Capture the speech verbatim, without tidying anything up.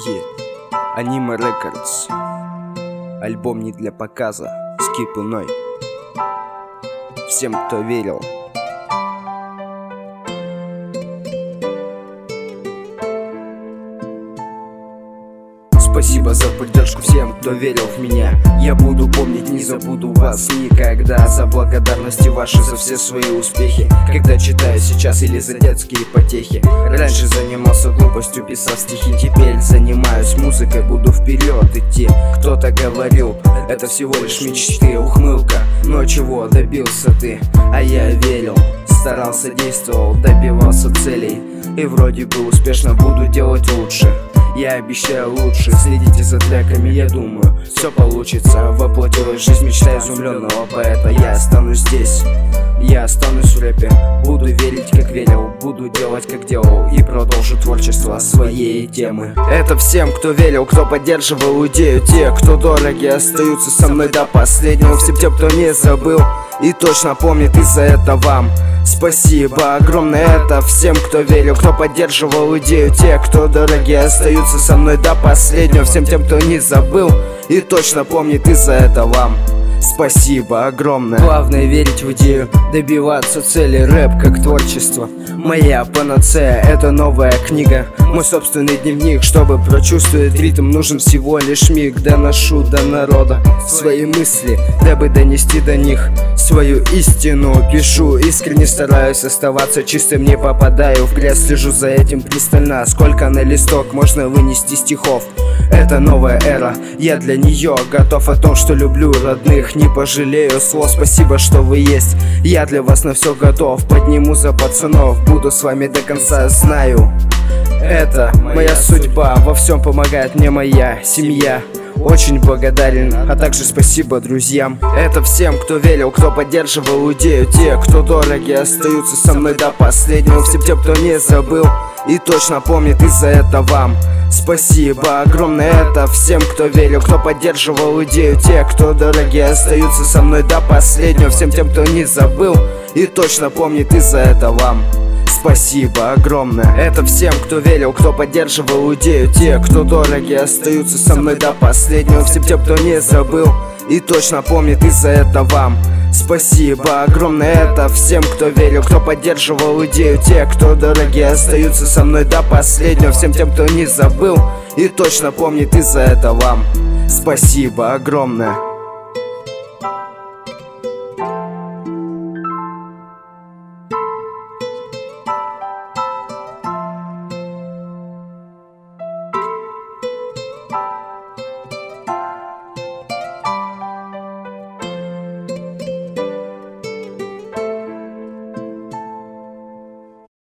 Yeah. Anima Records. Альбом не для показа. Skip иной. Всем, кто верил. Спасибо за поддержку всем, кто верил в меня. Я буду помнить, не забуду вас никогда. За благодарности ваши, за все свои успехи. Когда читаю сейчас или за детские потехи. Раньше занимался глупостью, писал стихи. Теперь занимаюсь музыкой, буду вперед идти. Кто-то говорил, это всего лишь мечты, ухмылка. Но чего добился ты? А я верил, старался, действовал, добивался целей. И вроде бы успешно буду делать лучше. Я обещаю лучше, следите за треками, я думаю, все получится. Воплотилась жизнь мечта изумленного поэта. Я останусь здесь, я останусь в рэпе. Буду верить, как верил, буду делать, как делал. И продолжу творчество своей темы. Это всем, кто верил, кто поддерживал идею. Те, кто дороги, остаются со мной до последнего. Всем тем, кто не забыл и точно помнит, и за это вам спасибо огромное. Это всем, кто верил, кто поддерживал идею. Те, кто дороги, остаются со мной до последнего. Всем тем, кто не забыл и точно помнит, и за это вам спасибо огромное. Главное верить в идею, добиваться цели. Рэп как творчество, моя панацея. Это новая книга, мой собственный дневник. Чтобы прочувствовать ритм, нужен всего лишь миг. Доношу до народа свои мысли, дабы донести до них свою истину. Пишу искренне, стараюсь оставаться чистым, не попадаю в грязь. Слежу за этим пристально, сколько на листок можно вынести стихов. Это новая эра, я для нее готов. О том, что люблю родных, не пожалею слов. Спасибо, что вы есть, я для вас на все готов. Подниму за пацанов, буду с вами до конца, знаю. Это моя судьба, во всем помогает мне моя семья. Очень благодарен, а также спасибо друзьям. Это всем, кто верил, кто поддерживал идею. Те, кто дороги, остаются со мной до последнего. Всем тем, кто не забыл и точно помнит, и за это вам спасибо огромное. Это всем, кто верил, кто поддерживал идею. Те, кто дороги, остаются со мной до последнего. Всем тем, кто не забыл и точно помнит, и за это вам спасибо огромное. Это всем, кто верил, кто поддерживал идею. Те, кто дороги, остаются со мной до последнего. Всем тем, кто не забыл и точно помнит, и за это вам спасибо огромное. Это всем, кто верил, кто поддерживал идею. Те, кто дороги, остаются со мной до последнего. Всем тем, кто не забыл и точно помнит, и за это вам спасибо огромное.